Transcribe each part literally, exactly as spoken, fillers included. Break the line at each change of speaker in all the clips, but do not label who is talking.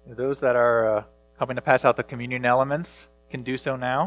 Those that are uh, helping to pass out the communion elements can do so now.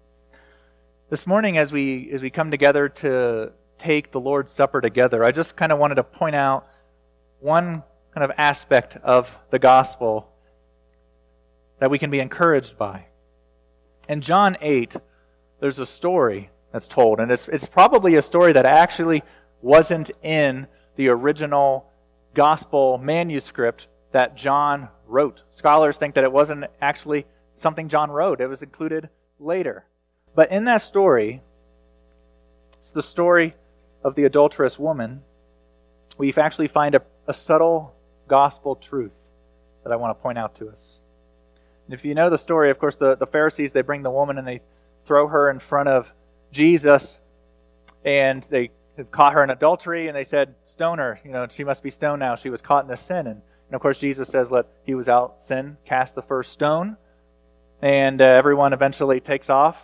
This morning, as we as we come together to take the Lord's Supper together, I just kind of wanted to point out one kind of aspect of the gospel that we can be encouraged by. In John eight, there's a story that's told, and it's it's probably a story that actually wasn't in the original gospel manuscript that John wrote. Scholars think that it wasn't actually something John wrote. It was included later. But in that story, it's the story of the adulterous woman. We actually find a, a subtle gospel truth that I want to point out to us. And if you know the story, of course, the, the Pharisees, they bring the woman and they throw her in front of Jesus, and they have caught her in adultery, and they said, stone her. You know, she must be stoned now. She was caught in this sin. And, and of course, Jesus says, let he was out sin, cast the first stone. And uh, everyone eventually takes off.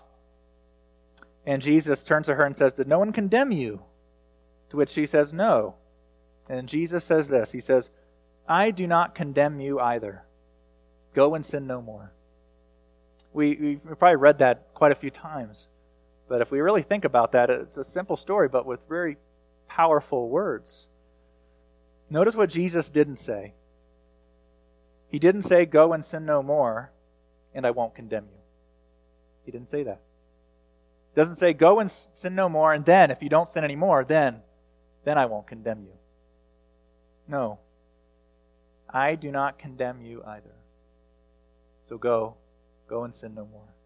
And Jesus turns to her and says, did no one condemn you? To which she says, no. And Jesus says this. He says, I do not condemn you either. Go and sin no more. We, we probably read that quite a few times. But if we really think about that, it's a simple story, but with very powerful words. Notice what Jesus didn't say. He didn't say, go and sin no more, and I won't condemn you. He didn't say that. He doesn't say, go and sin no more, and then, if you don't sin anymore, then, then I won't condemn you. No. I do not condemn you either. So go, go and sin no more.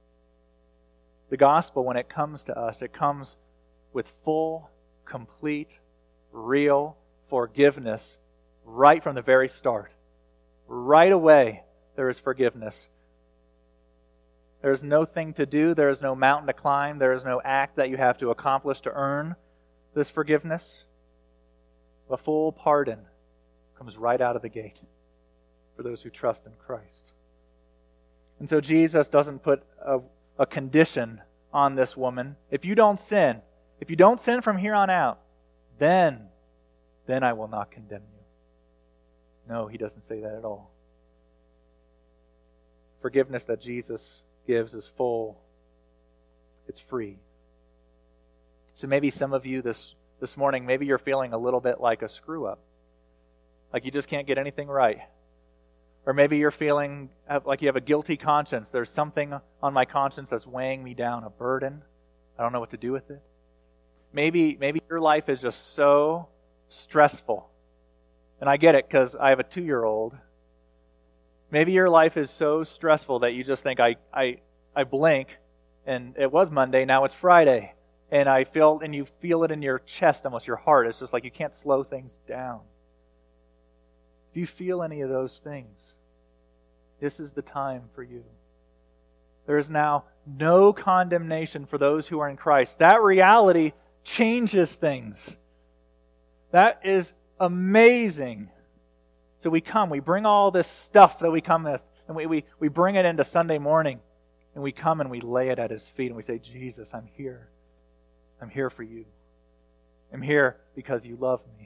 The gospel, when it comes to us, it comes with full, complete, real forgiveness right from the very start. Right away, there is forgiveness. There is no thing to do. There is no mountain to climb. There is no act that you have to accomplish to earn this forgiveness. A full pardon comes right out of the gate for those who trust in Christ. And so Jesus doesn't put a, a condition on this woman. If you don't sin, if you don't sin from here on out, then, then I will not condemn you. No, he doesn't say that at all. Forgiveness that Jesus gives is full. It's free. So maybe some of you this, this morning, maybe you're feeling a little bit like a screw-up. Like you just can't get anything right. Or maybe you're feeling like you have a guilty conscience. There's something on my conscience that's weighing me down, a burden. I don't know what to do with it. Maybe, maybe your life is just so stressful. And I get it because I have a two-year-old. Maybe your life is so stressful that you just think, I, I, I blink, and it was Monday, now it's Friday. And I feel, and you feel it in your chest, almost your heart. It's just like you can't slow things down. If you feel any of those things, this is the time for you. There is now no condemnation for those who are in Christ. That reality changes things. That is amazing. So we come, we bring all this stuff that we come with, and we, we, we bring it into Sunday morning, and we come and we lay it at His feet, and we say, Jesus, I'm here. I'm here for you. I'm here because you love me.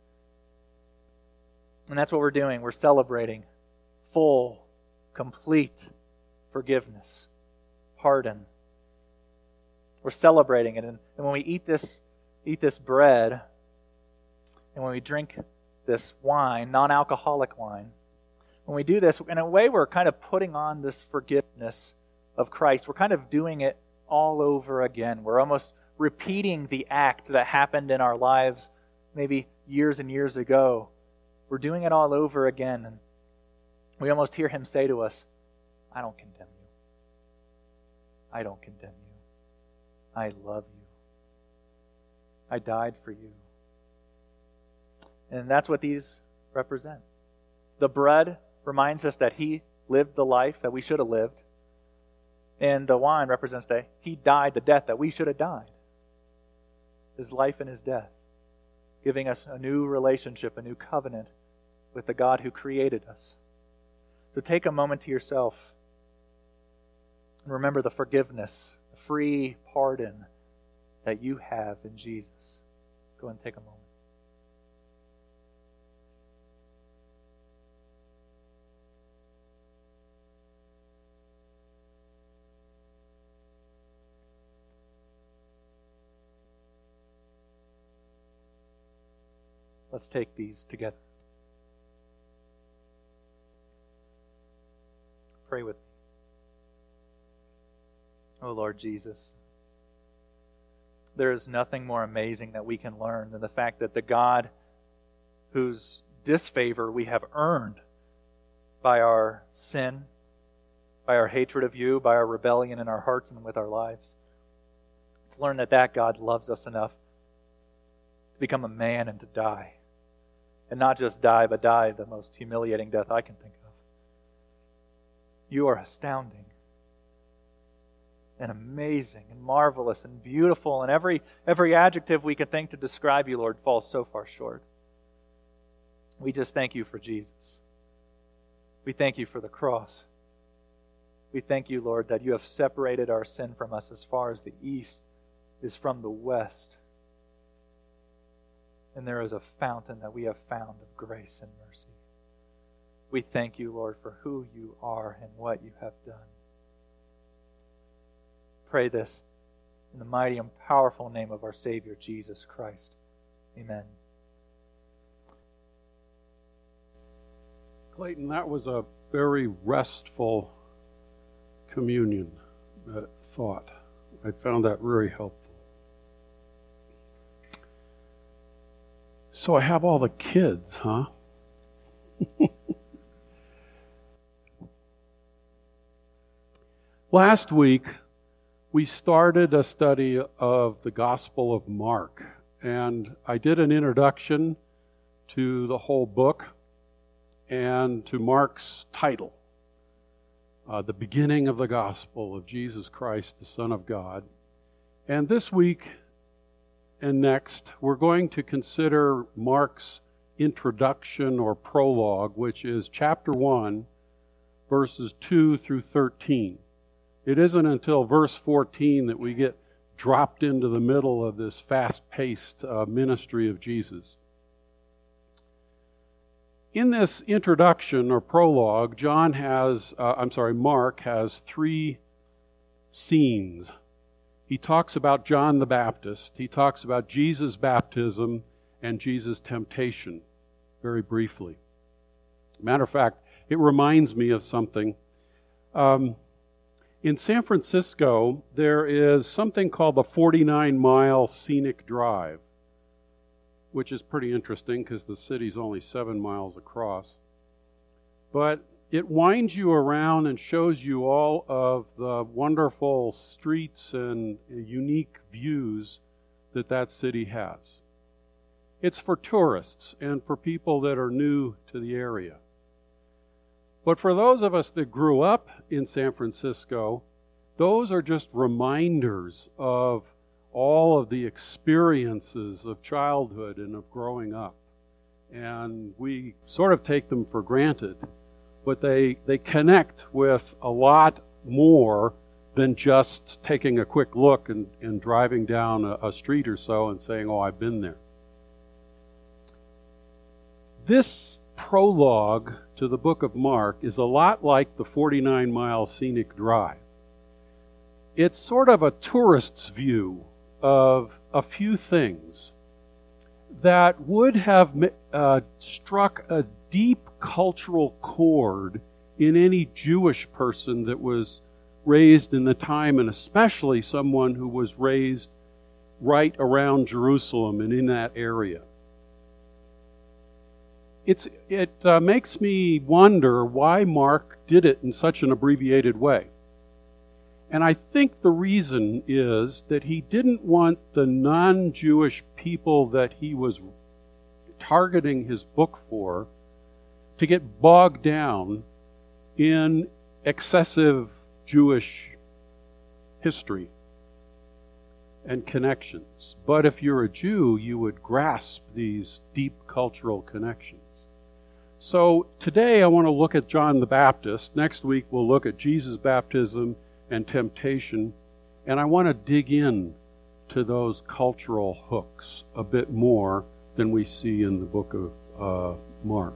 And that's what we're doing. We're celebrating full, complete forgiveness, pardon. We're celebrating it. And, and when we eat this, eat this bread, and when we drink this wine, non-alcoholic wine, when we do this, in a way we're kind of putting on this forgiveness of Christ. We're kind of doing it all over again. We're almost repeating the act that happened in our lives maybe years and years ago. We're doing it all over again. And we almost hear Him say to us, I don't condemn you. I don't condemn you. I love you. I died for you. And that's what these represent. The bread reminds us that He lived the life that we should have lived. And the wine represents that He died the death that we should have died. His life and His death, giving us a new relationship, a new covenant with the God who created us. So take a moment to yourself and remember the forgiveness, the free pardon that you have in Jesus. Go and take a moment. Let's take these together. Pray with me. Oh Lord Jesus, there is nothing more amazing that we can learn than the fact that the God whose disfavor we have earned by our sin, by our hatred of you, by our rebellion in our hearts and with our lives, to learn that that God loves us enough to become a man and to die. And not just die, but die the most humiliating death I can think of. You are astounding and amazing and marvelous and beautiful, and every every adjective we could think to describe you, Lord, falls so far short. We just thank you for Jesus. We thank you for the cross. We thank you, Lord, that you have separated our sin from us as far as the east is from the west. And there is a fountain that we have found of grace and mercy. We thank you, Lord, for who you are and what you have done. Pray this in the mighty and powerful name of our Savior, Jesus Christ. Amen.
Clayton, that was a very restful communion uh, thought. I found that very helpful. So I have all the kids, huh? Last week, we started a study of the Gospel of Mark, and I did an introduction to the whole book and to Mark's title, uh, The Beginning of the Gospel of Jesus Christ, the Son of God. And this week and next, we're going to consider Mark's introduction or prologue, which is chapter one, verses two through thirteen. It isn't until verse fourteen that we get dropped into the middle of this fast-paced uh, ministry of Jesus. In this introduction or prologue, John has, uh, I'm sorry, Mark has three scenes. He talks about John the Baptist. He talks about Jesus' baptism and Jesus' temptation, very briefly. Matter of fact, it reminds me of something. Um, in San Francisco, there is something called the forty-nine mile Scenic Drive, which is pretty interesting because the city's only seven miles across. But it winds you around and shows you all of the wonderful streets and unique views that that city has. It's for tourists and for people that are new to the area. But for those of us that grew up in San Francisco, those are just reminders of all of the experiences of childhood and of growing up. And we sort of take them for granted, but they, they connect with a lot more than just taking a quick look and, and driving down a, a street or so and saying, oh, I've been there. This prologue to the book of Mark is a lot like the forty-nine mile Scenic Drive. It's sort of a tourist's view of a few things that would have uh, struck a deep cultural chord in any Jewish person that was raised in the time, and especially someone who was raised right around Jerusalem and in that area. It's, it uh, makes me wonder why Mark did it in such an abbreviated way. And I think the reason is that he didn't want the non-Jewish people that he was targeting his book for to get bogged down in excessive Jewish history and connections. But if you're a Jew, you would grasp these deep cultural connections. So today I want to look at John the Baptist. Next week we'll look at Jesus' baptism and temptation. And I want to dig in to those cultural hooks a bit more than we see in the book of uh, Mark.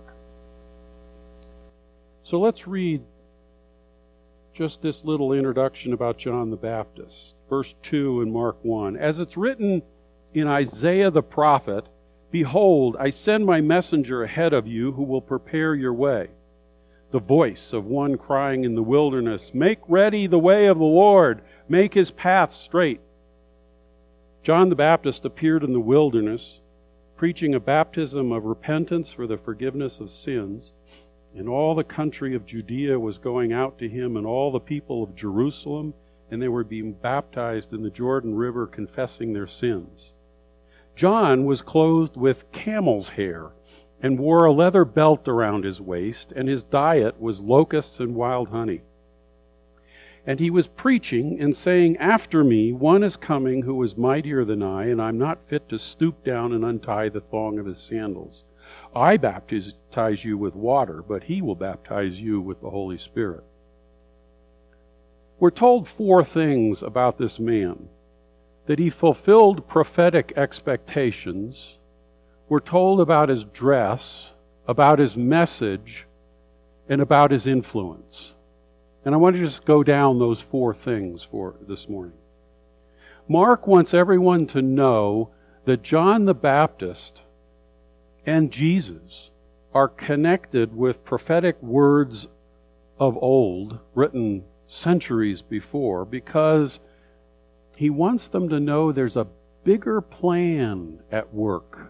So let's read just this little introduction about John the Baptist. Verse two in Mark one. As it's written in Isaiah the prophet, Behold, I send my messenger ahead of you who will prepare your way. The voice of one crying in the wilderness, make ready the way of the Lord, make his path straight. John the Baptist appeared in the wilderness, preaching a baptism of repentance for the forgiveness of sins, and all the country of Judea was going out to him, and all the people of Jerusalem, and they were being baptized in the Jordan River, confessing their sins. John was clothed with camel's hair and wore a leather belt around his waist, and his diet was locusts and wild honey. And he was preaching and saying, after me, one is coming who is mightier than I, and I'm not fit to stoop down and untie the thong of his sandals. I baptize you with water, but he will baptize you with the Holy Spirit. We're told four things about this man. That he fulfilled prophetic expectations. We're told about his dress, about his message, and about his influence. And I want to just go down those four things for this morning. Mark wants everyone to know that John the Baptist and Jesus are connected with prophetic words of old, written centuries before, because he wants them to know there's a bigger plan at work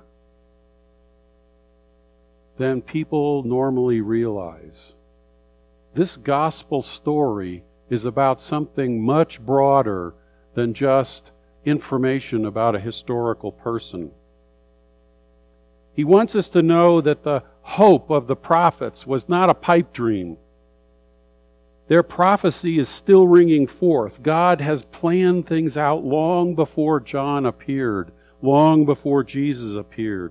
than people normally realize. This gospel story is about something much broader than just information about a historical person. He wants us to know that the hope of the prophets was not a pipe dream. Their prophecy is still ringing forth. God has planned things out long before John appeared, long before Jesus appeared.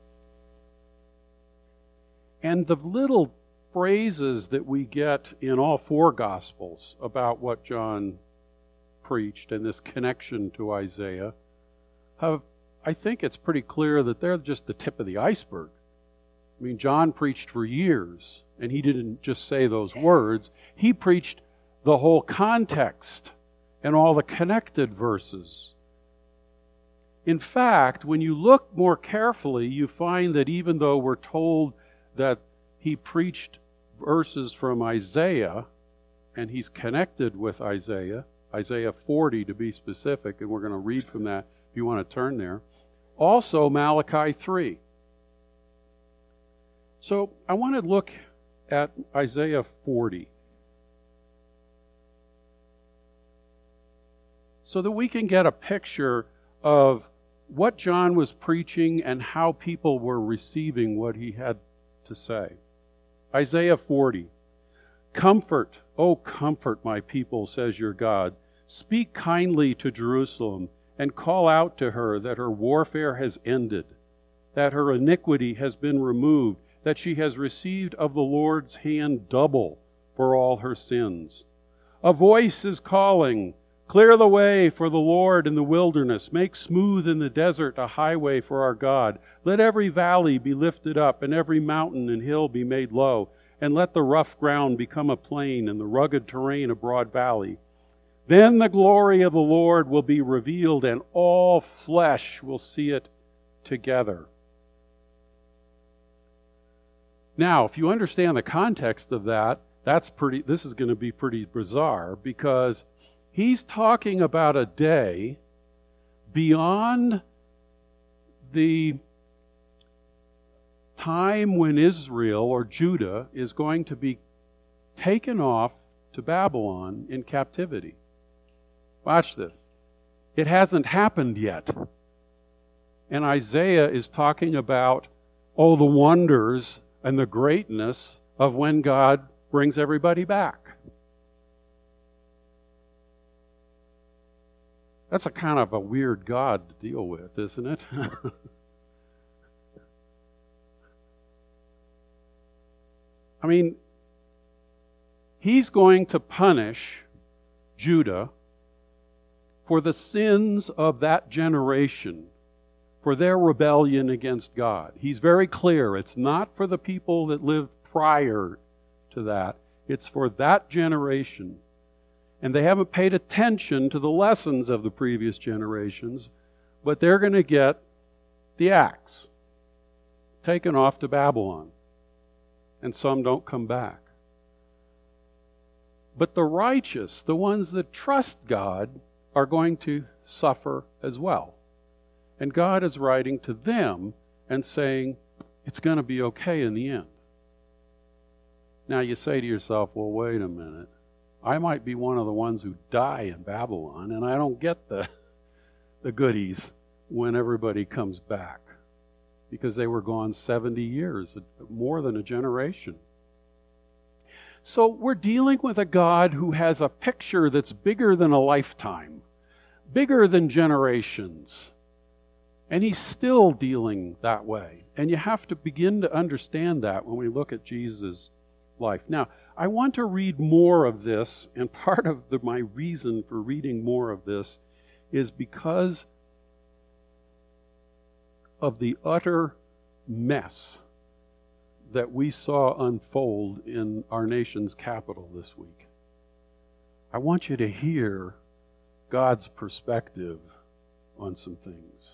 And the little phrases that we get in all four Gospels about what John preached and this connection to Isaiah, have, I think it's pretty clear that they're just the tip of the iceberg. I mean, John preached for years. And he didn't just say those words. He preached the whole context and all the connected verses. In fact, when you look more carefully, you find that even though we're told that he preached verses from Isaiah, and he's connected with Isaiah, Isaiah forty to be specific, and we're going to read from that if you want to turn there. Also Malachi three. So I want to look at Isaiah forty, so that we can get a picture of what John was preaching and how people were receiving what he had to say. Isaiah forty. Comfort, O comfort my people, says your God. Speak kindly to Jerusalem and call out to her that her warfare has ended, that her iniquity has been removed, that she has received of the Lord's hand double for all her sins. A voice is calling, clear the way for the Lord in the wilderness, make smooth in the desert a highway for our God. Let every valley be lifted up, and every mountain and hill be made low, and let the rough ground become a plain, and the rugged terrain a broad valley. Then the glory of the Lord will be revealed, and all flesh will see it together. Now, if you understand the context of that, that's pretty. This is going to be pretty bizarre, because he's talking about a day beyond the time when Israel or Judah is going to be taken off to Babylon in captivity. Watch this. It hasn't happened yet. And Isaiah is talking about all the wonders and the greatness of when God brings everybody back. That's a kind of a weird God to deal with, isn't it? I mean, he's going to punish Judah for the sins of that generation, for their rebellion against God. He's very clear. It's not for the people that lived prior to that. It's for that generation. And they haven't paid attention to the lessons of the previous generations, but they're going to get the axe. taken off to Babylon, and some don't come back. But the righteous, the ones that trust God, are going to suffer as well. And God is writing to them and saying, it's going to be okay in the end. Now you say to yourself, well, wait a minute. I might be one of the ones who die in Babylon, and I don't get the, the goodies when everybody comes back, because they were gone seventy years, more than a generation. So we're dealing with a God who has a picture that's bigger than a lifetime, bigger than generations. And he's still dealing that way. And you have to begin to understand that when we look at Jesus' life. Now, I want to read more of this, and part of the, my reason for reading more of this is because of the utter mess that we saw unfold in our nation's capital this week. I want you to hear God's perspective on some things.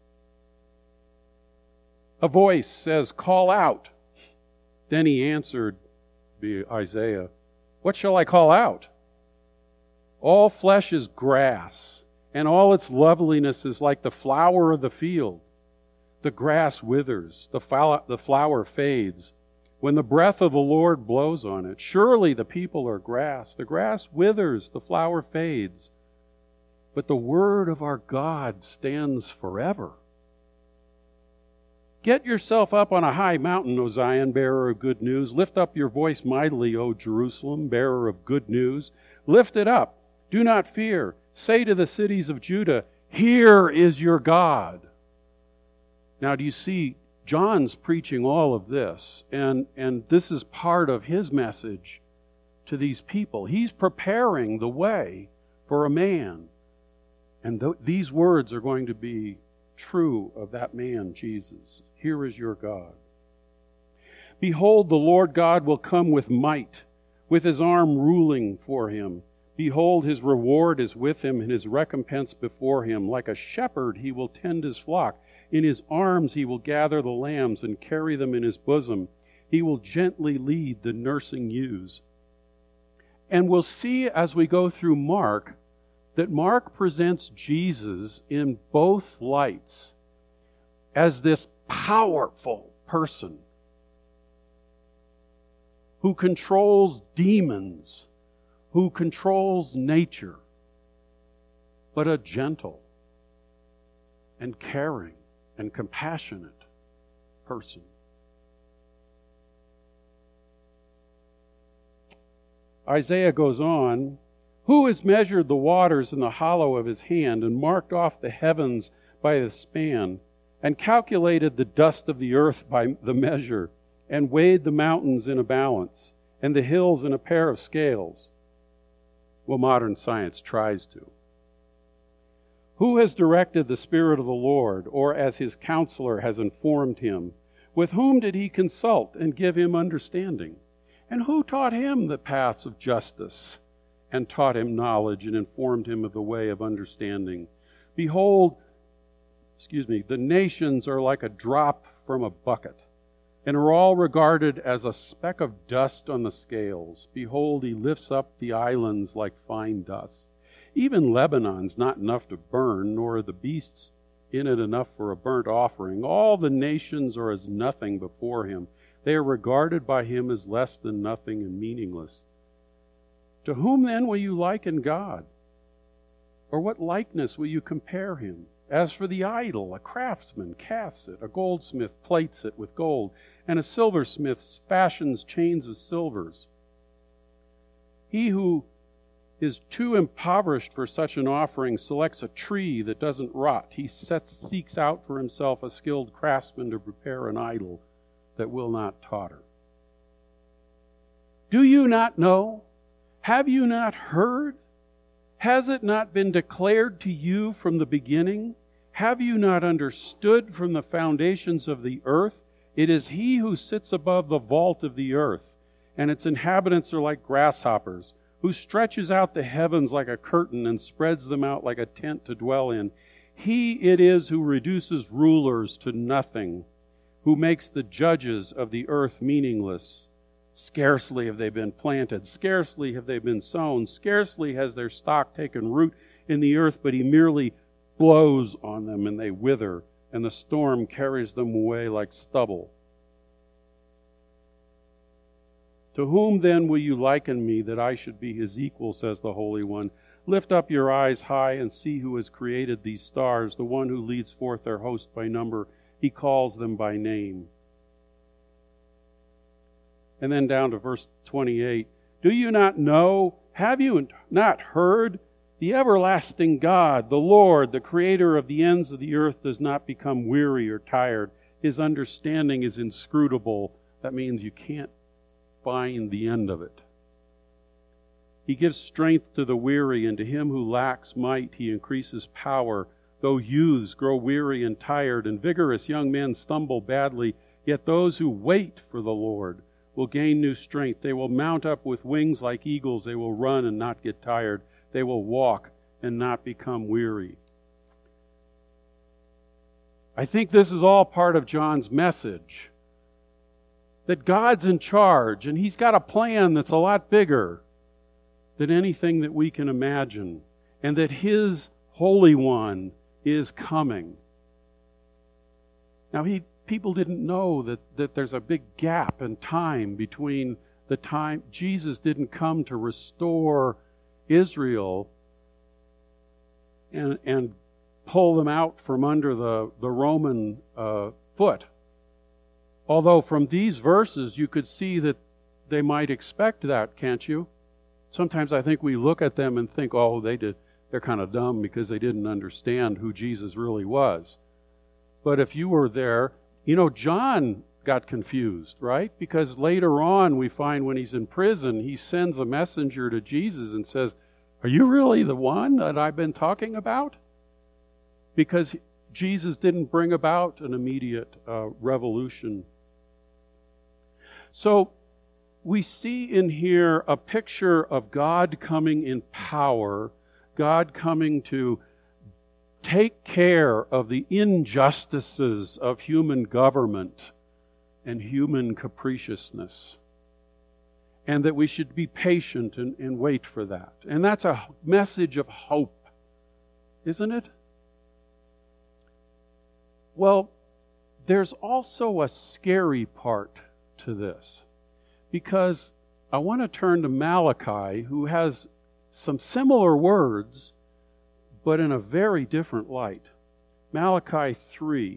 A voice says, "Call out." Then he answered, be Isaiah, "What shall I call out? All flesh is grass, and all its loveliness is like the flower of the field. The grass withers, the flower fades, when the breath of the Lord blows on it. Surely the people are grass. The grass withers, the flower fades. But the word of our God stands forever. Get yourself up on a high mountain, O Zion, bearer of good news. Lift up your voice mightily, O Jerusalem, bearer of good news. Lift it up. Do not fear. Say to the cities of Judah, here is your God. Now, do you see, John's preaching all of this, and, and this is part of his message to these people. He's preparing the way for a man. And th- these words are going to be true of that man, Jesus. Here is your God. Behold, the Lord God will come with might, with his arm ruling for him. Behold, his reward is with him, and his recompense before him. Like a shepherd, he will tend his flock. In his arms he will gather the lambs and carry them in his bosom. He will gently lead the nursing ewes. And we'll see as we go through Mark that Mark presents Jesus in both lights as this powerful person who controls demons, who controls nature, but a gentle and caring and compassionate person. Isaiah goes on, who has measured the waters in the hollow of his hand and marked off the heavens by the span and calculated the dust of the earth by the measure and weighed the mountains in a balance and the hills in a pair of scales? Well, modern science tries to. Who has directed the Spirit of the Lord, or as his counselor has informed him? With whom did he consult and give him understanding? And who taught him the paths of justice, and taught him knowledge, and informed him of the way of understanding? Behold, excuse me, the nations are like a drop from a bucket, and are all regarded as a speck of dust on the scales. Behold, he lifts up the islands like fine dust. Even Lebanon's not enough to burn, nor are the beasts in it enough for a burnt offering. All the nations are as nothing before him. They are regarded by him as less than nothing and meaningless. To whom then will you liken God? Or what likeness will you compare him? As for the idol, a craftsman casts it, a goldsmith plates it with gold, and a silversmith fashions chains of silvers. He who is too impoverished for such an offering selects a tree that doesn't rot. He sets, seeks out for himself a skilled craftsman to prepare an idol that will not totter. Do you not know? Have you not heard? Has it not been declared to you from the beginning? Have you not understood from the foundations of the earth? It is he who sits above the vault of the earth, and its inhabitants are like grasshoppers, who stretches out the heavens like a curtain and spreads them out like a tent to dwell in. He it is who reduces rulers to nothing, who makes the judges of the earth meaningless. Scarcely have they been planted, scarcely have they been sown, scarcely has their stock taken root in the earth, but he merely blows on them and they wither, and the storm carries them away like stubble. To whom then will you liken me that I should be his equal, says the Holy One? Lift up your eyes high and see who has created these stars, the one who leads forth their host by number. He calls them by name. And then down to verse twenty-eight. Do you not know? Have you not heard? The everlasting God, the Lord, the creator of the ends of the earth, does not become weary or tired. His understanding is inscrutable. That means you can't find the end of it. He gives strength to the weary, and to him who lacks might he increases power. Though youths grow weary and tired, and vigorous young men stumble badly, yet those who wait for the Lord will gain new strength. They will mount up with wings like eagles. They will run and not get tired. They will walk and not become weary. I think this is all part of John's message. That God's in charge, and He's got a plan that's a lot bigger than anything that we can imagine, and that His Holy One is coming. Now, he people didn't know that, that there's a big gap in time between the time Jesus didn't come to restore Israel and, and pull them out from under the, the Roman uh, foot. Although from these verses you could see that they might expect that, can't you? Sometimes I think we look at them and think, oh, they did, they're kind of dumb because they didn't understand who Jesus really was. But if you were there, you know, John got confused, right? Because later on we find when he's in prison, he sends a messenger to Jesus and says, are you really the one that I've been talking about? Because Jesus didn't bring about an immediate uh, revolution. So we see in here a picture of God coming in power, God coming to take care of the injustices of human government and human capriciousness. And that we should be patient and, and wait for that. And that's a message of hope, isn't it? Well, there's also a scary part to this. Because I want to turn to Malachi, who has some similar words, but in a very different light. Malachi three.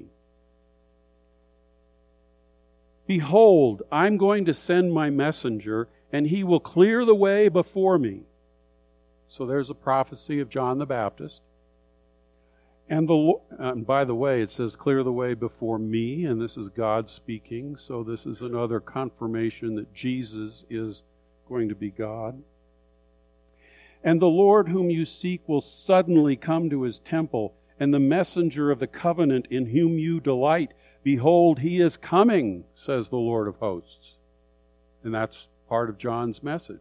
Behold, I'm going to send my messenger, and he will clear the way before me. So there's a prophecy of John the Baptist. And, the, and by the way, it says, clear the way before me, and this is God speaking, so this is another confirmation that Jesus is going to be God. And the Lord whom you seek will suddenly come to his temple, and the messenger of the covenant in whom you delight, behold, he is coming, says the Lord of hosts. And that's part of John's message.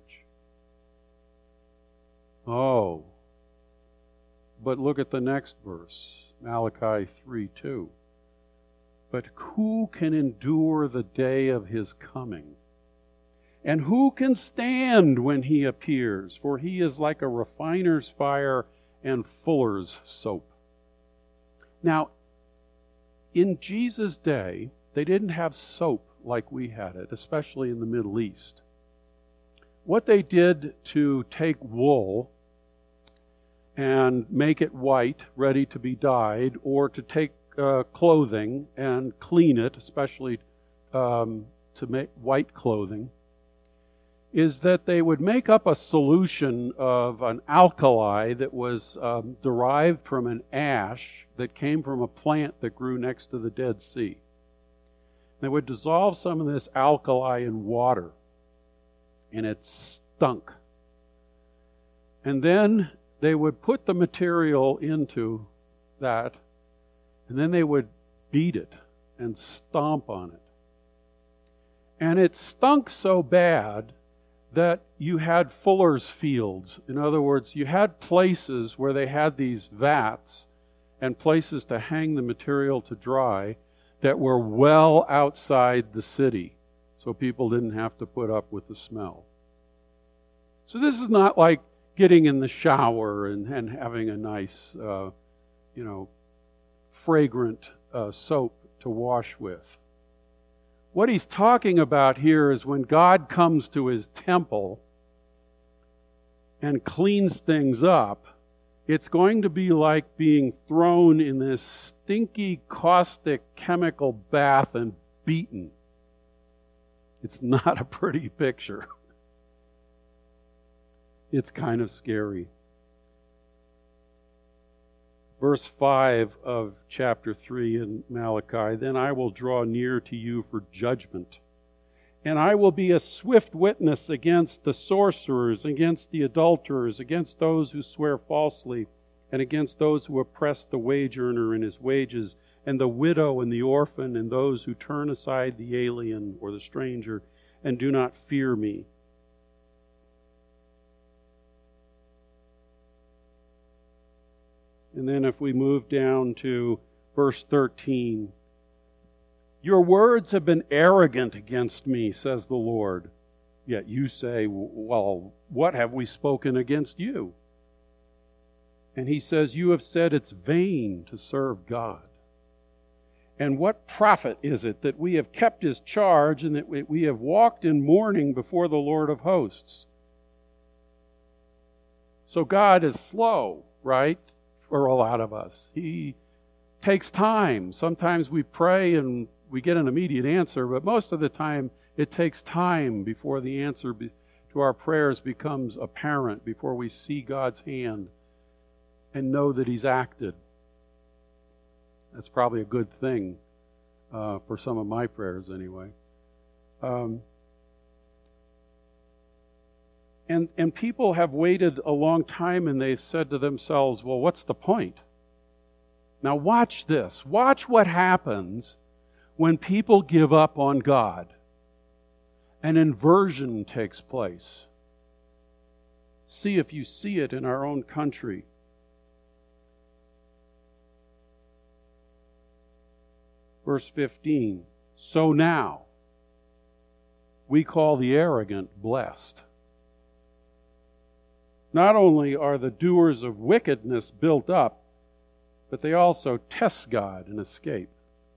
Oh, but look at the next verse, Malachi three two. But who can endure the day of his coming? And who can stand when he appears? For he is like a refiner's fire and fuller's soap. Now, in Jesus' day, they didn't have soap like we had it, especially in the Middle East. What they did to take wool and make it white, ready to be dyed, or to take uh, clothing and clean it, especially um, to make white clothing, is that they would make up a solution of an alkali that was um, derived from an ash that came from a plant that grew next to the Dead Sea. They would dissolve some of this alkali in water, and it stunk. And then they would put the material into that, and then they would beat it and stomp on it. And it stunk so bad that you had fuller's fields. In other words, you had places where they had these vats and places to hang the material to dry, that were well outside the city, so people didn't have to put up with the smell. So this is not like getting in the shower and, and having a nice, uh, you know, fragrant uh, soap to wash with. What he's talking about here is when God comes to his temple and cleans things up, it's going to be like being thrown in this stinky, caustic chemical bath and beaten. It's not a pretty picture. It's kind of scary. Verse five of chapter three in Malachi, "Then I will draw near to you for judgment, and I will be a swift witness against the sorcerers, against the adulterers, against those who swear falsely, and against those who oppress the wage earner in his wages, and the widow and the orphan, and those who turn aside the alien or the stranger, and do not fear me." And then if we move down to verse thirteen, "Your words have been arrogant against me, says the Lord. Yet you say, well, what have we spoken against you?" And he says, "You have said it's vain to serve God. And what profit is it that we have kept his charge and that we have walked in mourning before the Lord of hosts?" So God is slow, right? For a lot of us. He takes time. Sometimes we pray and we get an immediate answer, but most of the time it takes time before the answer be, to our prayers becomes apparent, before we see God's hand and know that he's acted. That's probably a good thing uh, for some of my prayers anyway. Um, And, and people have waited a long time and they've said to themselves, well, what's the point? Now watch this. Watch what happens when people give up on God. An inversion takes place. See if you see it in our own country. Verse fifteen, "So now we call the arrogant blessed. Not only are the doers of wickedness built up, but they also test God and escape."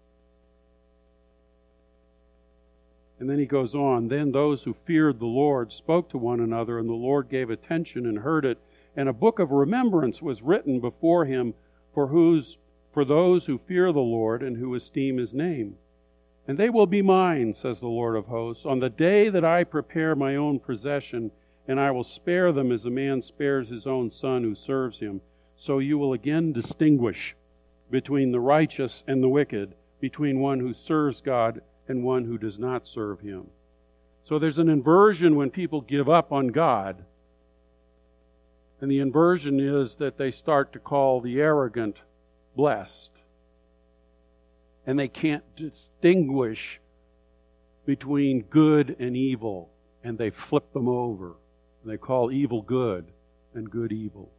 And then he goes on, "Then those who feared the Lord spoke to one another, and the Lord gave attention and heard it. And a book of remembrance was written before him for whose for those who fear the Lord and who esteem his name. And they will be mine, says the Lord of hosts, on the day that I prepare my own possession, and I will spare them as a man spares his own son who serves him. So you will again distinguish between the righteous and the wicked, between one who serves God and one who does not serve him." So there's an inversion when people give up on God. And the inversion is that they start to call the arrogant blessed. And they can't distinguish between good and evil, and they flip them over. They call evil good and good evil.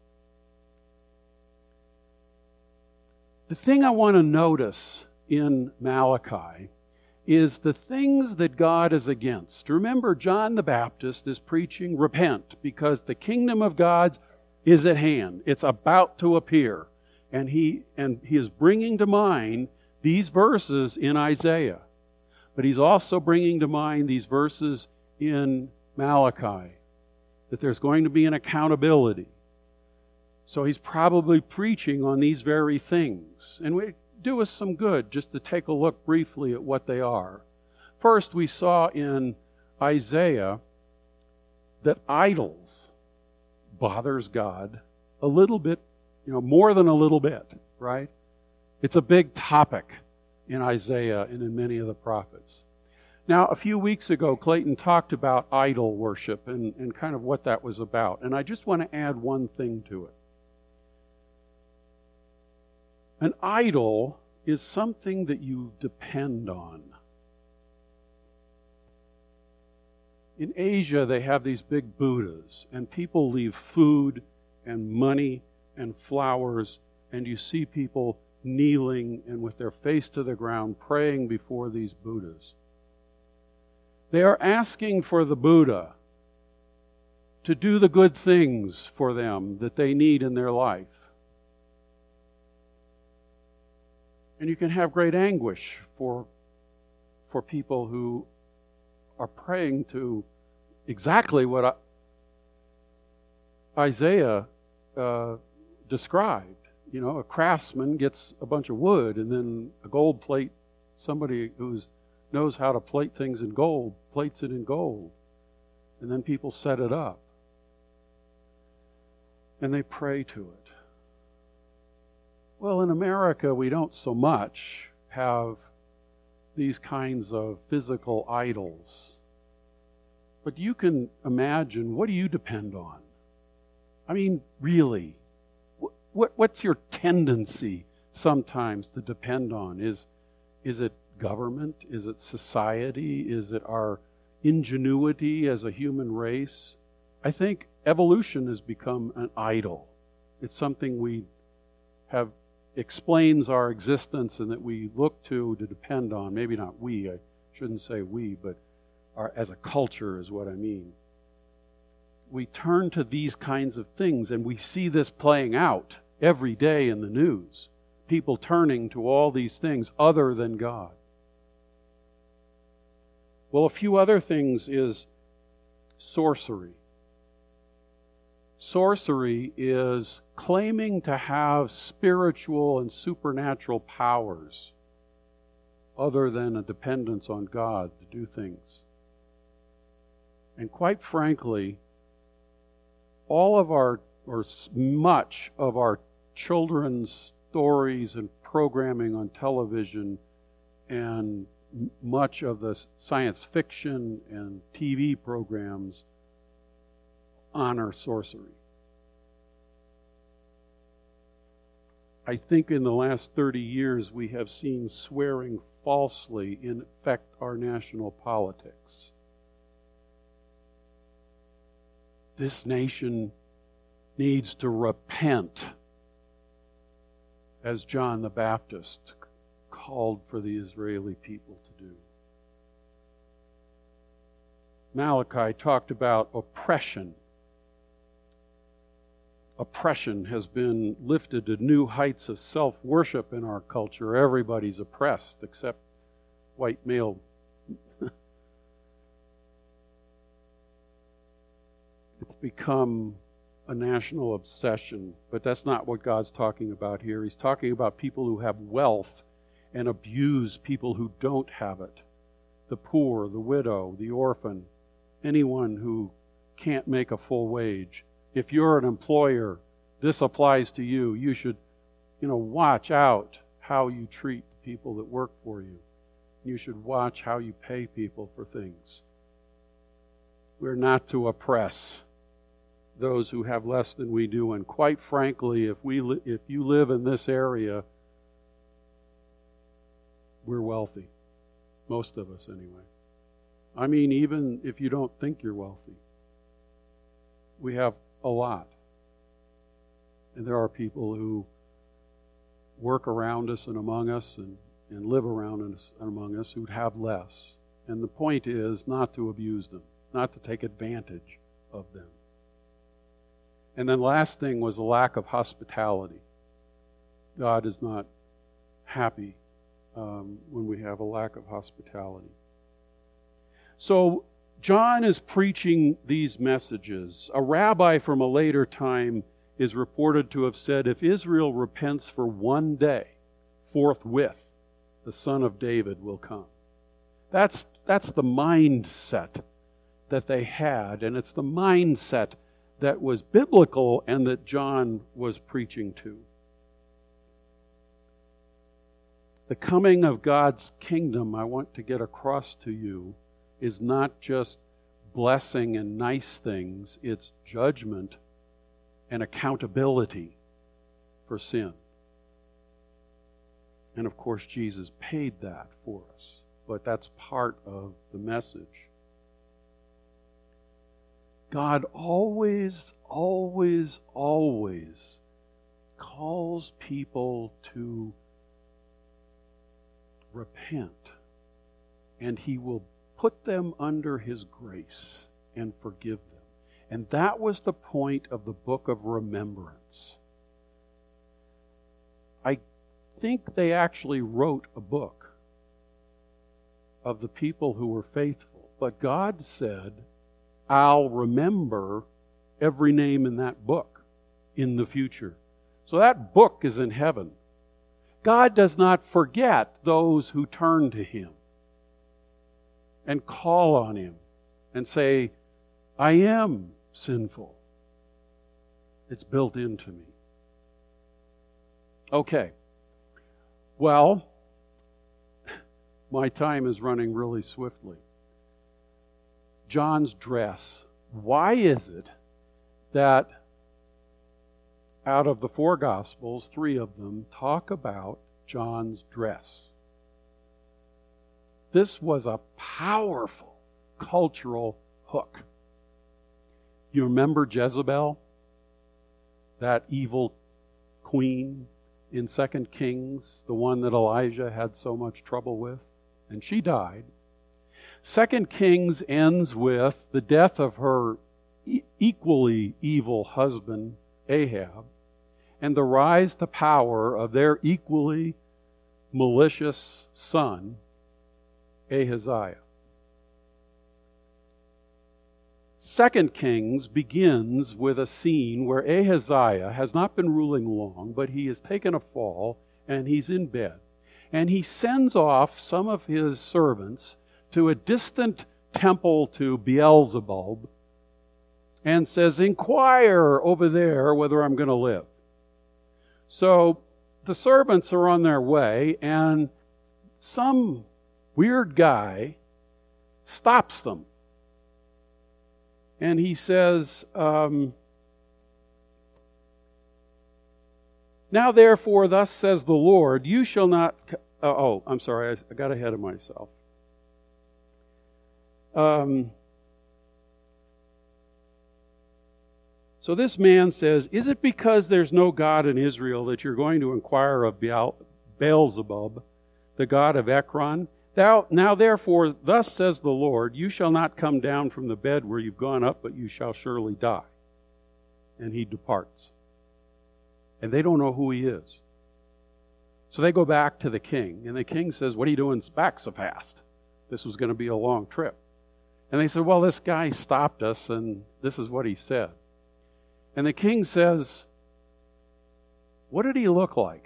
The thing I want to notice in Malachi is the things that God is against. Remember, John the Baptist is preaching, repent, because the kingdom of God is at hand. It's about to appear. And he, and he is bringing to mind these verses in Isaiah. But he's also bringing to mind these verses in Malachi, that there's going to be an accountability. So he's probably preaching on these very things. And we do us some good just to take a look briefly at what they are. First, we saw in Isaiah that idols bothers God a little bit, you know, more than a little bit, right? It's a big topic in Isaiah and in many of the prophets. Now, a few weeks ago, Clayton talked about idol worship and, and kind of what that was about. And I just want to add one thing to it. An idol is something that you depend on. In Asia, they have these big Buddhas, and people leave food and money and flowers, and you see people kneeling and with their face to the ground praying before these Buddhas. They are asking for the Buddha to do the good things for them that they need in their life. And you can have great anguish for, for people who are praying to exactly what Isaiah uh, described. You know, a craftsman gets a bunch of wood and then a gold plate, somebody who knows how to plate things in gold, plates it in gold. And then people set it up. And they pray to it. Well, in America, we don't so much have these kinds of physical idols. But you can imagine, what do you depend on? I mean, really, what, what's your tendency sometimes to depend on? Is, is it government? Is it society? Is it our ingenuity as a human race? I think evolution has become an idol. It's something we have explains our existence and that we look to to depend on. Maybe not we, I shouldn't say we, but our, as a culture is what I mean. We turn to these kinds of things, and we see this playing out every day in the news. People turning to all these things other than God. Well, a few other things is sorcery. Sorcery is claiming to have spiritual and supernatural powers other than a dependence on God to do things. And quite frankly, all of our, or much of our children's stories and programming on television and much of the science fiction and T V programs honor sorcery. I think in the last thirty years we have seen swearing falsely infect our national politics. This nation needs to repent, as John the Baptist called for the Israeli people to do. Malachi talked about oppression. Oppression has been lifted to new heights of self-worship in our culture. Everybody's oppressed except white male. It's become a national obsession, but that's not what God's talking about here. He's talking about people who have wealth and abuse people who don't have it. The poor, the widow, the orphan, anyone who can't make a full wage. If you're an employer, this applies to you. You should, you know, watch out how you treat the people that work for you. You should watch how you pay people for things. We're not to oppress those who have less than we do. And quite frankly, if we li- if you live in this area, we're wealthy. Most of us, anyway. I mean, even if you don't think you're wealthy, we have a lot. And there are people who work around us and among us and, and live around us and among us who'd have less. And the point is not to abuse them, not to take advantage of them. And then last thing was the lack of hospitality. God is not happy um, when we have a lack of hospitality. So John is preaching these messages. A rabbi from a later time is reported to have said, if Israel repents for one day, forthwith the Son of David will come. That's, that's the mindset that they had, and it's the mindset that was biblical and that John was preaching to. The coming of God's kingdom, I want to get across to you, is not just blessing and nice things, it's judgment and accountability for sin. And of course, Jesus paid that for us, but that's part of the message. God always, always, always calls people to repent, and he will put them under his grace and forgive them. And that was the point of the book of remembrance. I think they actually wrote a book of the people who were faithful. But God said, I'll remember every name in that book in the future. So that book is in heaven. God does not forget those who turn to him and call on him and say, I am sinful. It's built into me. Okay. Well, my time is running really swiftly. John's dress. Why is it that out of the four Gospels, three of them talk about John's dress? This was a powerful cultural hook. You remember Jezebel, that evil queen in Second Kings, the one that Elijah had so much trouble with? And she died. Second Kings ends with the death of her e- equally evil husband, Ahab, and the rise to power of their equally malicious son, Ahaziah. Second Kings begins with a scene where Ahaziah has not been ruling long, but he has taken a fall and he's in bed. And he sends off some of his servants to a distant temple to Beelzebub and says, inquire over there whether I'm going to live. So the servants are on their way, and some weird guy stops them. And he says, um, now therefore, thus says the Lord, you shall not... Uh, oh, I'm sorry, I, I got ahead of myself. Um, so this man says, is it because there's no God in Israel that you're going to inquire of Baal, Beelzebub, the god of Ekron? Thou, now therefore, thus says the Lord, you shall not come down from the bed where you've gone up, but you shall surely die. And he departs. And they don't know who he is. So they go back to the king, and the king says, what are you doing back so fast? This was going to be a long trip. And they said, well, this guy stopped us, and this is what he said. And the king says, what did he look like?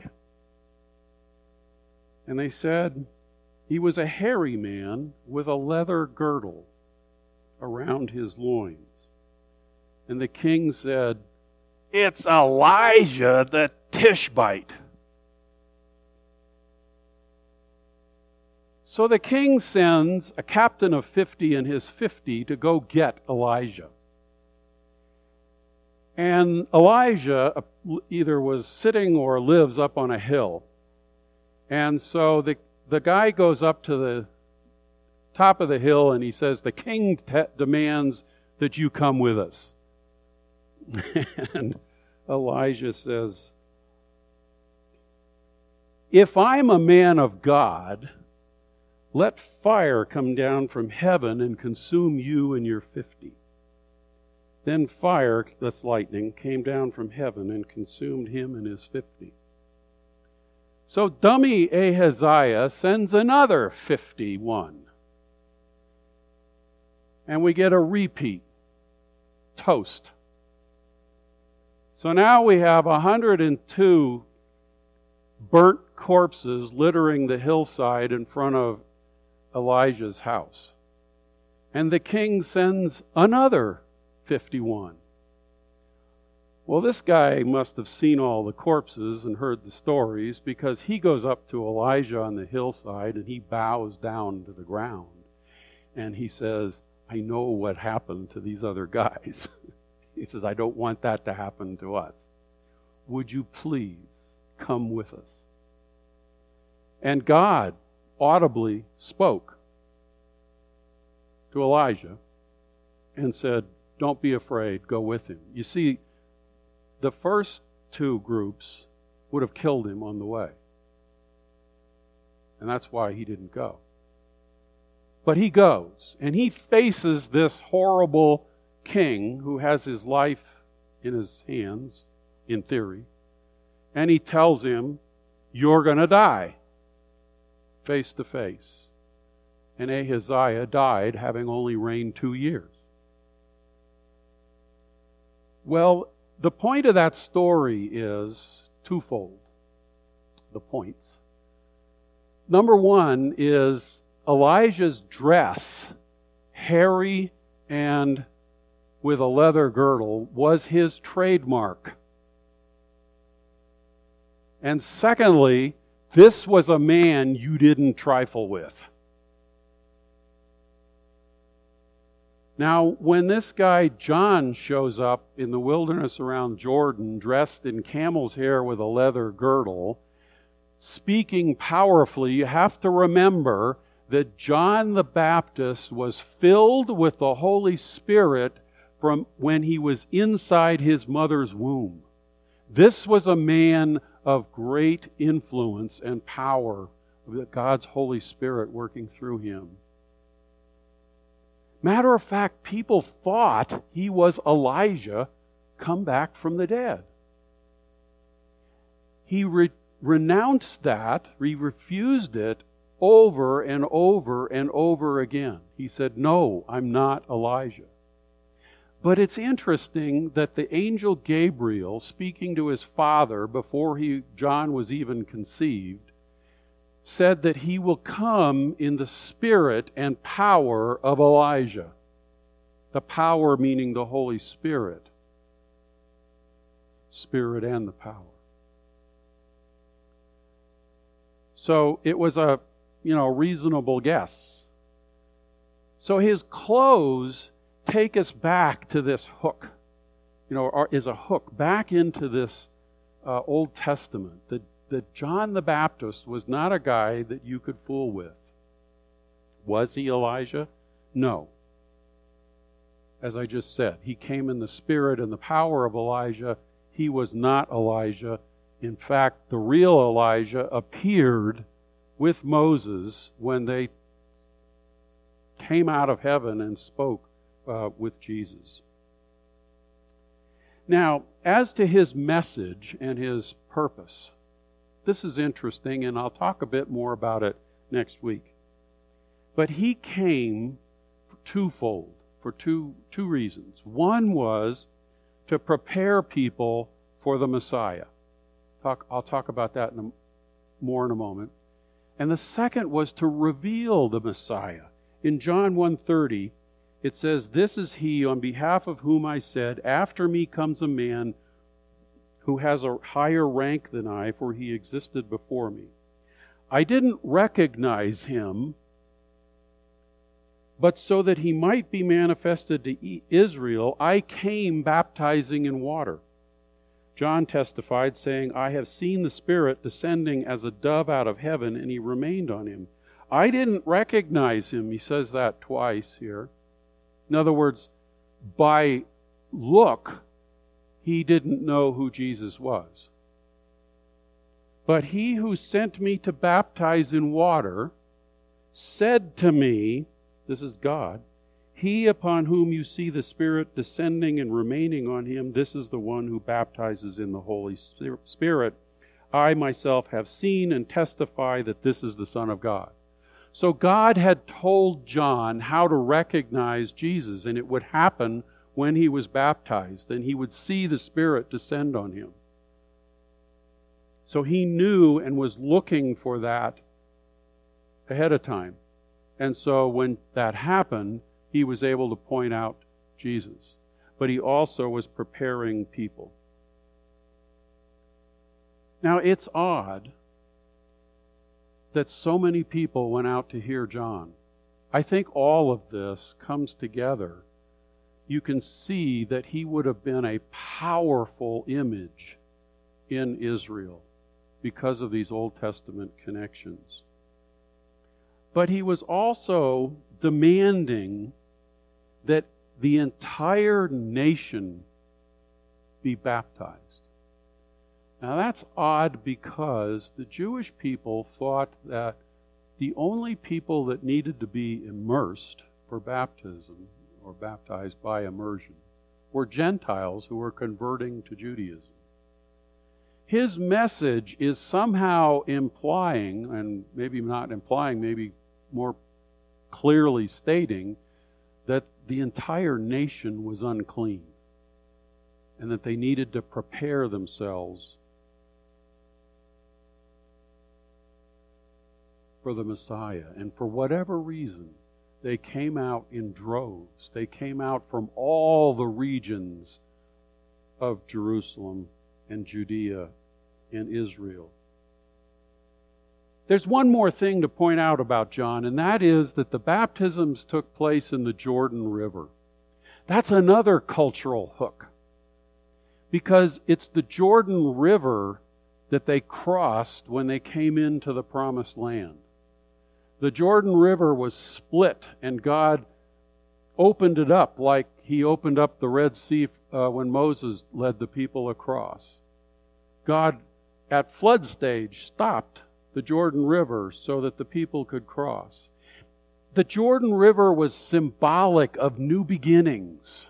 And they said, he was a hairy man with a leather girdle around his loins. And the king said, it's Elijah the Tishbite. So the king sends a captain of fifty and his fifty to go get Elijah. And Elijah either was sitting or lives up on a hill. And so the, the guy goes up to the top of the hill and he says, the king te- demands that you come with us. And Elijah says, if I'm a man of God, let fire come down from heaven and consume you and your fifty. Then fire, that's lightning, came down from heaven and consumed him and his fifty. So dummy Ahaziah sends another fifty-one. And we get a repeat. Toast. So now we have one hundred two burnt corpses littering the hillside in front of Elijah's house. And the king sends another fifty-one. Well, this guy must have seen all the corpses and heard the stories, because he goes up to Elijah on the hillside and he bows down to the ground. And he says, I know what happened to these other guys. He says, I don't want that to happen to us. Would you please come with us? And God audibly spoke to Elijah and said, don't be afraid, go with him. You see, the first two groups would have killed him on the way. And that's why he didn't go. But he goes, and he faces this horrible king who has his life in his hands, in theory, and he tells him, you're going to die, face to face. And Ahaziah died, having only reigned two years. Well, the point of that story is twofold. The points. Number one is Elijah's dress, hairy and with a leather girdle, was his trademark. And secondly, this was a man you didn't trifle with. Now, when this guy John shows up in the wilderness around Jordan, dressed in camel's hair with a leather girdle, speaking powerfully, you have to remember that John the Baptist was filled with the Holy Spirit from when he was inside his mother's womb. This was a man of great influence and power of God's Holy Spirit working through him. Matter of fact, people thought he was Elijah come back from the dead. He re- renounced that, he refused it over and over and over again. He said, no, I'm not Elijah. But it's interesting that the angel Gabriel, speaking to his father before he, John was even conceived, said that he will come in the spirit and power of Elijah. The power meaning the Holy Spirit. Spirit and the power. So it was a, you know, reasonable guess. So his clothes take us back to this hook, you know, or is a hook back into this uh, Old Testament, that, that John the Baptist was not a guy that you could fool with. Was he Elijah? No. As I just said, he came in the spirit and the power of Elijah. He was not Elijah. In fact, the real Elijah appeared with Moses when they came out of heaven and spoke Uh, with Jesus. Now, as to his message and his purpose, this is interesting, and I'll talk a bit more about it next week. But he came twofold, for two, two reasons. One was to prepare people for the Messiah. Talk, I'll talk about that in a, more in a moment. And the second was to reveal the Messiah. In John one thirty, it says, "This is he on behalf of whom I said, after me comes a man who has a higher rank than I, for he existed before me. I didn't recognize him, but so that he might be manifested to Israel, I came baptizing in water." John testified, saying, "I have seen the Spirit descending as a dove out of heaven, and he remained on him." I didn't recognize him. He says that twice here. In other words, by look, he didn't know who Jesus was. "But he who sent me to baptize in water said to me," this is God, "He upon whom you see the Spirit descending and remaining on him, this is the one who baptizes in the Holy Spirit. I myself have seen and testify that this is the Son of God." So God had told John how to recognize Jesus, and it would happen when he was baptized, and he would see the Spirit descend on him. So he knew and was looking for that ahead of time. And so when that happened, he was able to point out Jesus. But he also was preparing people. Now, it's odd that so many people went out to hear John. I think all of this comes together. You can see that he would have been a powerful image in Israel because of these Old Testament connections. But he was also demanding that the entire nation be baptized. Now that's odd because the Jewish people thought that the only people that needed to be immersed for baptism, or baptized by immersion, were Gentiles who were converting to Judaism. His message is somehow implying, and maybe not implying, maybe more clearly stating, that the entire nation was unclean and that they needed to prepare themselves for the Messiah. And for whatever reason, they came out in droves. They came out from all the regions of Jerusalem and Judea and Israel. There's one more thing to point out about John, and that is that the baptisms took place in the Jordan River. That's another cultural hook, because it's the Jordan River that they crossed when they came into the Promised Land. The Jordan River was split, and God opened it up like He opened up the Red Sea uh, when Moses led the people across. God, at flood stage, stopped the Jordan River so that the people could cross. The Jordan River was symbolic of new beginnings.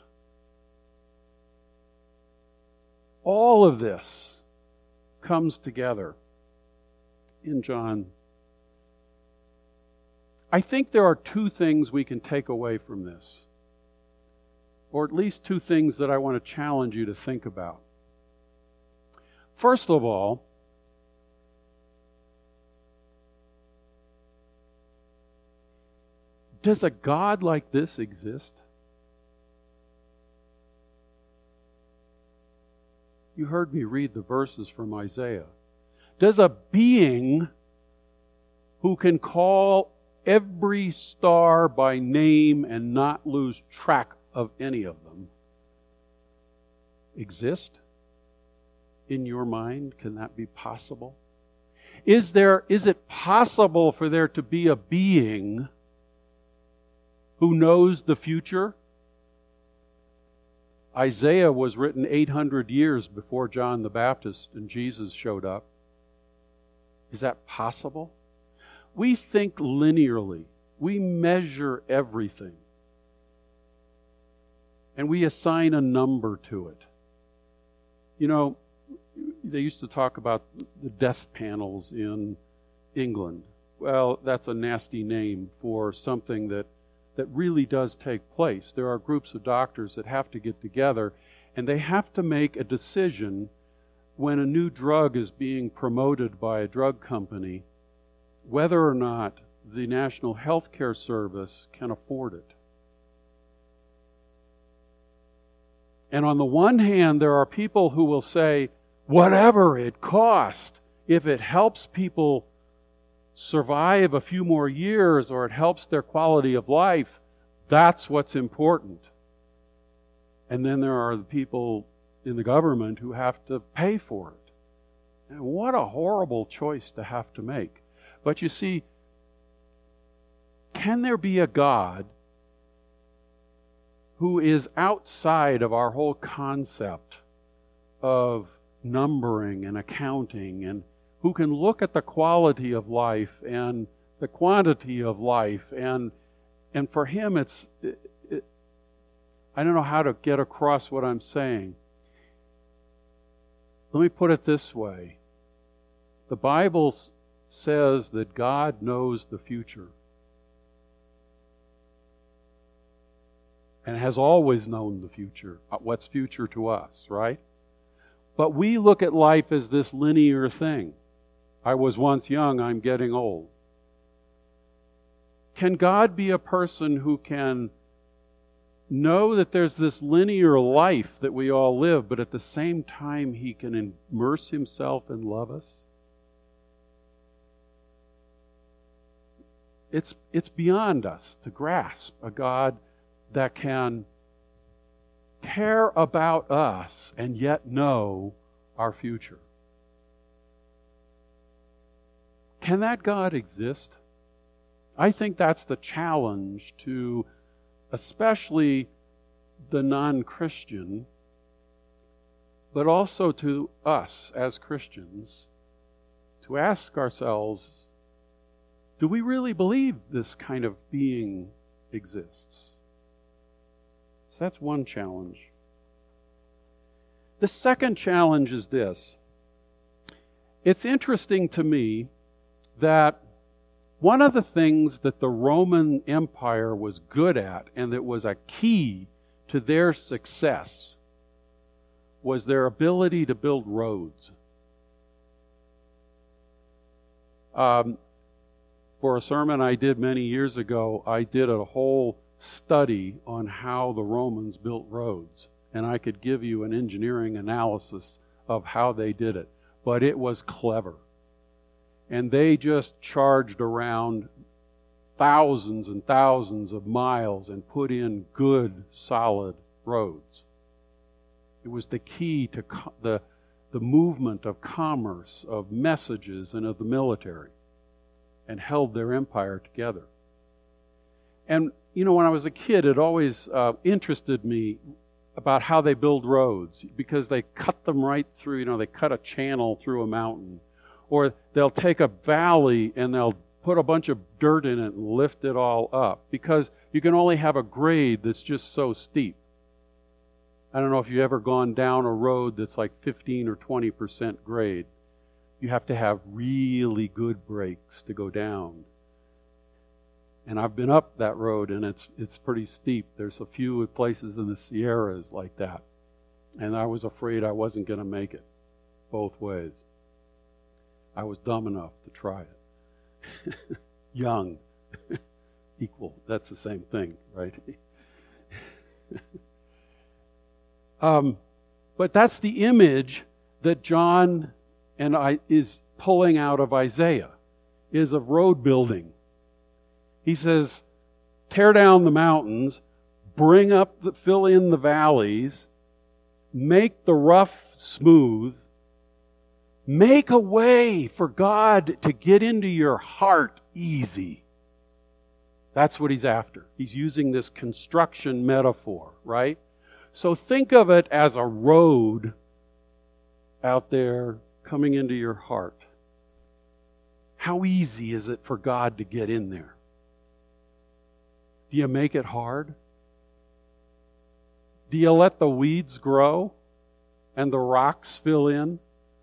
All of this comes together in John. I think there are two things we can take away from this, or at least two things that I want to challenge you to think about. First of all, does a God like this exist? You heard me read the verses from Isaiah. Does a being who can call every star by name and not lose track of any of them exist in your mind? Can that be possible? Is there, is it possible for there to be a being who knows the future? Isaiah was written eight hundred years before John the Baptist and Jesus showed up. Is that possible? We think linearly. We measure everything. And we assign a number to it. You know, they used to talk about the death panels in England. Well, that's a nasty name for something that that really does take place. There are groups of doctors that have to get together, and they have to make a decision when a new drug is being promoted by a drug company, whether or not the National Health Care Service can afford it. And on the one hand, there are people who will say, whatever it costs, if it helps people survive a few more years or it helps their quality of life, that's what's important. And then there are the people in the government who have to pay for it. And what a horrible choice to have to make. But you see, can there be a God who is outside of our whole concept of numbering and accounting, and who can look at the quality of life and the quantity of life, and and for Him it's it, it, I don't know how to get across what I'm saying. Let me put it this way. The Bible says that God knows the future and has always known the future, what's future to us, right? But we look at life as this linear thing. I was once young, I'm getting old. Can God be a person who can know that there's this linear life that we all live, but at the same time He can immerse Himself and love us? It's, it's beyond us to grasp a God that can care about us and yet know our future. Can that God exist? I think that's the challenge to especially the non-Christian, but also to us as Christians, to ask ourselves, do we really believe this kind of being exists? So that's one challenge. The second challenge is this. It's interesting to me that one of the things that the Roman Empire was good at, and that was a key to their success, was their ability to build roads. Um, for a sermon I did many years ago, I did a whole study on how the Romans built roads. And I could give you an engineering analysis of how they did it. But it was clever. And they just charged around thousands and thousands of miles and put in good, solid roads. It was the key to co- the, the movement of commerce, of messages, and of the military, and held their empire together. And, you know, when I was a kid, it always uh, interested me about how they build roads, because they cut them right through, you know, they cut a channel through a mountain. Or they'll take a valley and they'll put a bunch of dirt in it and lift it all up, because you can only have a grade that's just so steep. I don't know if you've ever gone down a road that's like fifteen or twenty percent grade. You have to have really good brakes to go down. And I've been up that road, and it's it's pretty steep. There's a few places in the Sierras like that. And I was afraid I wasn't going to make it both ways. I was dumb enough to try it. Young. Equal. That's the same thing, right? um, but that's the image that John and I is pulling out of Isaiah, is of road building. He says, tear down the mountains, bring up, the, fill in the valleys, make the rough smooth, make a way for God to get into your heart easy. That's what he's after. He's using this construction metaphor, right? So think of it as a road out there coming into your heart. How easy is it for God to get in there? Do you make it hard? Do you let the weeds grow and the rocks fill in?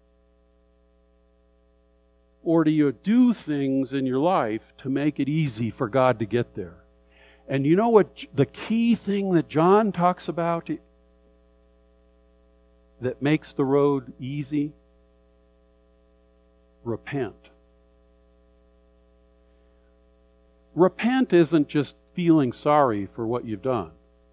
Or do you do things in your life to make it easy for God to get there? And you know what the key thing that John talks about that makes the road easy? Repent. Repent isn't just feeling sorry for what you've done.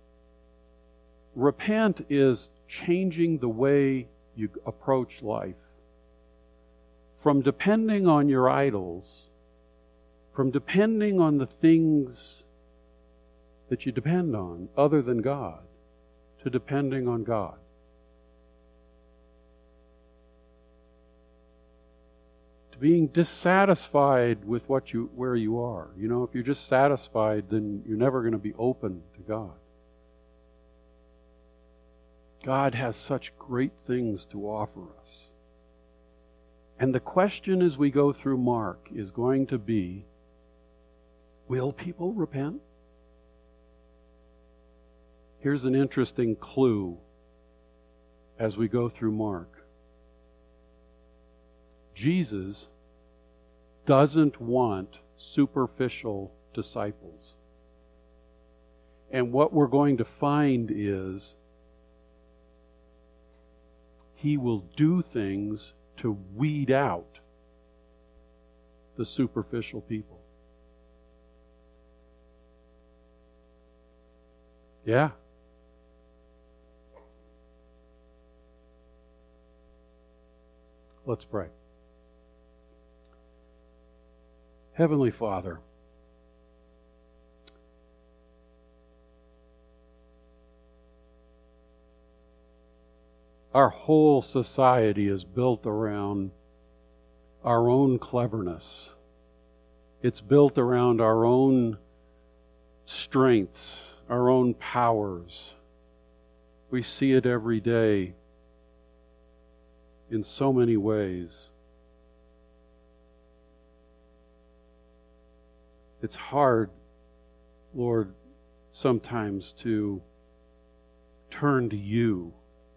Repent is changing the way you approach life. From depending on your idols, from depending on the things that you depend on other than God, to depending on God. To being dissatisfied with what you where you are. You know, if you're just satisfied, then you're never going to be open to God. God has such great things to offer us. And the question as we go through Mark is going to be, will people repent? Here's an interesting clue as we go through Mark. Jesus doesn't want superficial disciples. And what we're going to find is he will do things to weed out the superficial people. Yeah. Let's pray. Heavenly Father, our whole society is built around our own cleverness. It's built around our own strengths, our own powers. We see it every day in so many ways. It's hard, Lord, sometimes to turn to you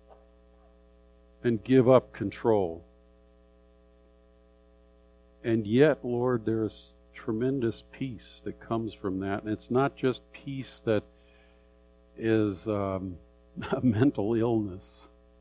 and give up control. And yet, Lord, there's tremendous peace that comes from that. And it's not just peace that is um, a mental illness.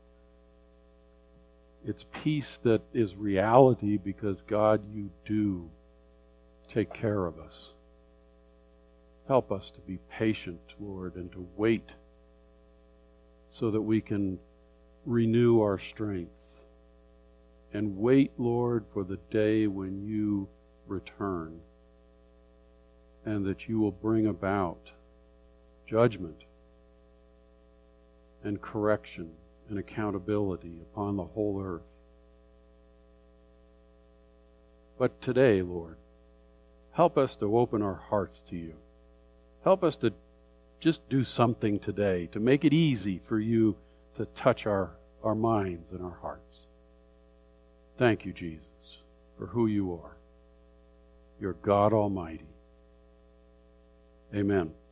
It's peace that is reality because, God, you do take care of us. Help us to be patient, Lord, and to wait so that we can renew our strength. And wait, Lord, for the day when you return and that you will bring about judgment and correction and accountability upon the whole earth. But today, Lord, help us to open our hearts to you. Help us to just do something today to make it easy for you to touch our, our minds and our hearts. Thank you, Jesus, for who you are. You're God Almighty. Amen.